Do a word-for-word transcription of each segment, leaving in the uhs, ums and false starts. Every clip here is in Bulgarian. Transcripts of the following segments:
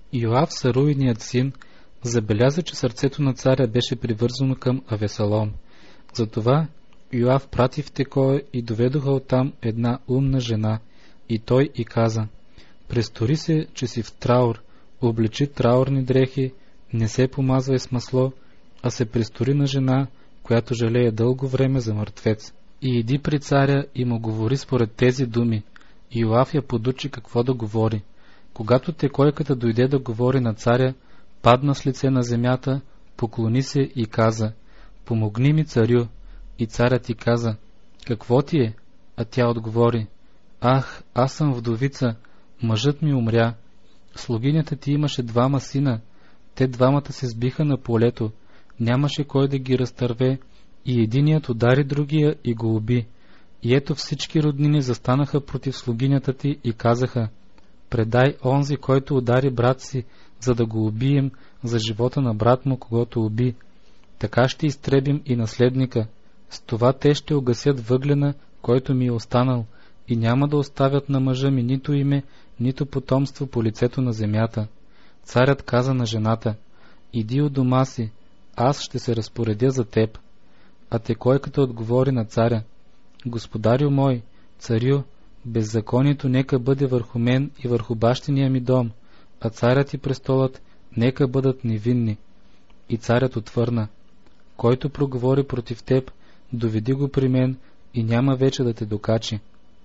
Йоав, Саруиният син, забеляза, че сърцето на царя беше привързано към Авесалом. Затова Йоав прати в Текоя и доведоха оттам една умна жена, и той и каза: престори се, че си в траур, облечи траурни дрехи, не се помазвай с масло, а се престори на жена, която жалее дълго време за мъртвец. И иди при царя и му говори според тези думи. И Йоав я подучи какво да говори. Когато текойката дойде да говори на царя, падна с лице на земята, поклони се и каза: помогни ми, царю. И царят ти каза: какво ти е? А тя отговори: ах, аз съм вдовица, мъжът ми умря. Слугинята ти имаше двама сина, те двамата се сбиха на полето, нямаше кой да ги разтърве, и единият удари другия и го уби. И ето всички роднини застанаха против слугинята ти и казаха: предай онзи, който удари брат си, за да го убием за живота на брат му, когото уби. Така ще изтребим и наследника. С това те ще угасят въглена, който ми е останал, и няма да оставят на мъжа ми нито име, нито потомство по лицето на земята. Царят каза на жената: иди у дома си, аз ще се разпоредя за теб. А текойката отговори на царя: господарю мой, царю, беззаконието нека бъде върху мен и върху бащиния ми дом, а царят и престолът нека бъдат невинни. И царят отвърна: който проговори против теб, доведи го при мен и няма вече да те докачи.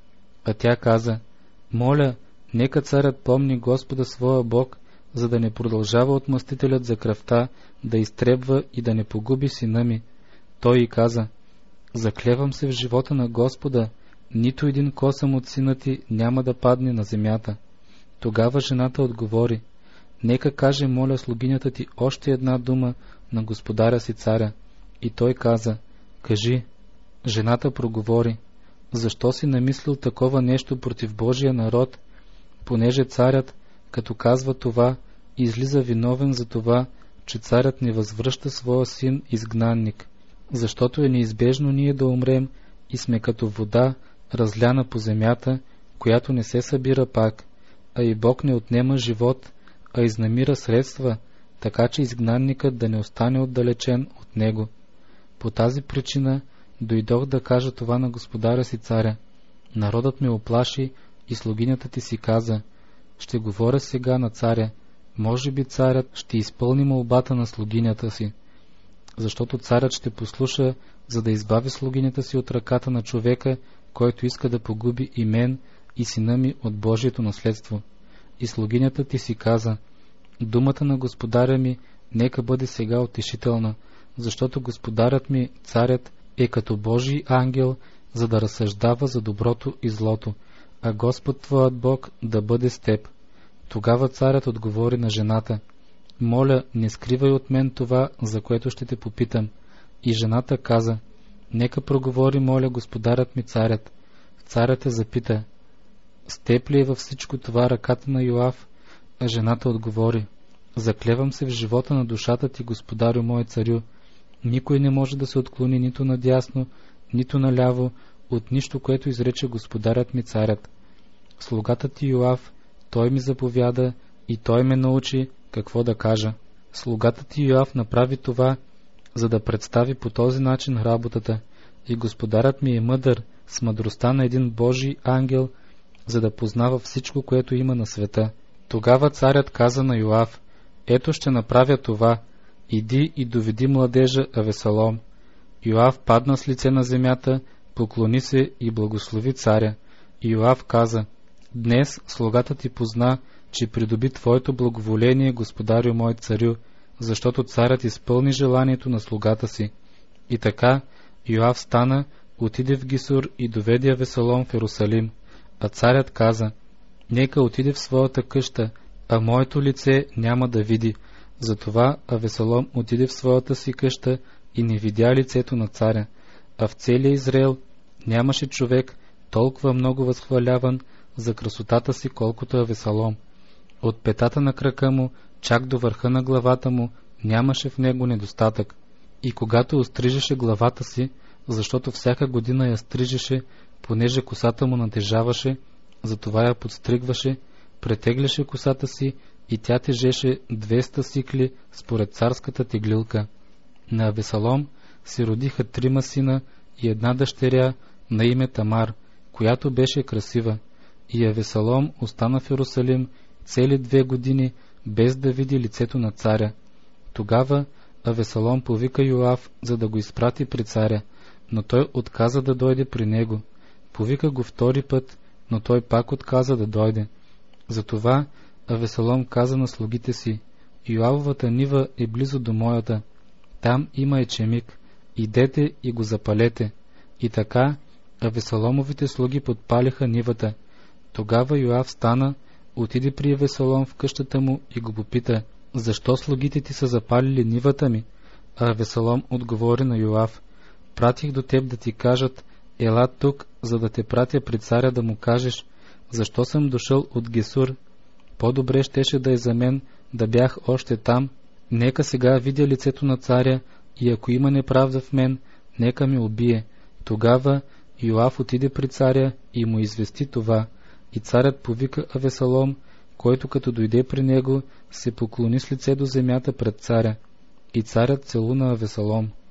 А тя каза: моля, нека царят помни Господа своя Бог, за да не продължава отмъстителят за кръвта да изтребва и да не погуби сина ми. Той и каза: заклевам се в живота на Господа, нито един косъм от сина ти няма да падне на земята. Тогава жената отговори: нека каже, моля, слугинята ти още една дума на господаря си царя. И той каза: кажи. Жената проговори: защо си намислил такова нещо против Божия народ, понеже царят, като казва това, излиза виновен за това, че царят не възвръща своя син изгнанник, защото е неизбежно ние да умрем и сме като вода, разляна по земята, която не се събира пак, а и Бог не отнема живот, а изнамира средства, така че изгнанникът да не остане отдалечен от него. По тази причина дойдох да кажа това на господаря си царя. Народът ме оплаши и слугинята ти си каза: ще говоря сега на царя, може би царят ще изпълни молбата на слугинята си. Защото царят ще послуша, за да избави слугинята си от ръката на човека, който иска да погуби и мен, и сина ми от Божието наследство. И слугинята ти си каза: думата на господаря ми нека бъде сега утешителна, защото господарят ми, царят, е като Божий ангел, за да разсъждава за доброто и злото, а Господ твоят Бог да бъде с теб. Тогава царят отговори на жената: моля, не скривай от мен това, за което ще те попитам. И жената каза: нека проговори, моля, господарят ми царят. Царят я запита: с теб ли е във всичко това ръката на Йоав? А жената отговори: заклевам се в живота на душата ти, господарю мой царю, никой не може да се отклони нито надясно, нито наляво от нищо, което изрече господарят ми царят. Слугата ти Йоав, той ми заповяда и той ме научи какво да кажа. Слугата ти Йоав направи това, за да представи по този начин работата, и господарят ми е мъдър с мъдростта на един Божий ангел, за да познава всичко, което има на света. Тогава царят каза на Йоав: ето ще направя това, иди и доведи младежа Авесалом. Йоав падна с лице на земята, поклони се и благослови царя. И Йоав каза: днес слугата ти позна, че придоби твоето благоволение, господарю мой царю, защото царят изпълни желанието на слугата си. И така Йоав стана, отиде в Гисур и доведе Авесалом в Йерусалим. А царят каза: нека отиде в своята къща, а моето лице няма да види. Затова Авесалом отиде в своята си къща и не видя лицето на царя. А в целия Израел нямаше човек толкова много възхваляван за красотата си, колкото Авесалом. От петата на крака му, чак до върха на главата му, нямаше в него недостатък. И когато острижеше главата си, защото всяка година я стрижеше, понеже косата му натежаваше, затова я подстригваше, претегляше косата си и тя тежеше двеста сикли според царската теглилка. На Авесалом се родиха трима сина и една дъщеря на име Тамар, която беше красива. И Авесалом остана в Йерусалим цели две години, без да види лицето на царя. Тогава Авесалом повика Йоав, за да го изпрати при царя, но той отказа да дойде при него. Повика го втори път, но той пак отказа да дойде. Затова Авесалом каза на слугите си: Йоавовата нива е близо до моята. Там има ечемик. Идете и го запалете. И така Авесаломовите слуги подпалиха нивата. Тогава Йоав стана, отиде при Авесалом в къщата му и го попита: защо слугите ти са запалили нивата ми? А Авесалом отговори на Йоав: пратих до теб да ти кажат: ела тук, за да те пратя при царя да му кажеш: защо съм дошъл от Гесур? По-добре щеше да е за мен да бях още там. Нека сега видя лицето на царя и ако има неправда в мен, нека ме убие. Тогава Йоав отиде при царя и му извести това. И царят повика Авесалом, който като дойде при него, се поклони с лице до земята пред царя. И царят целуна Авесалом.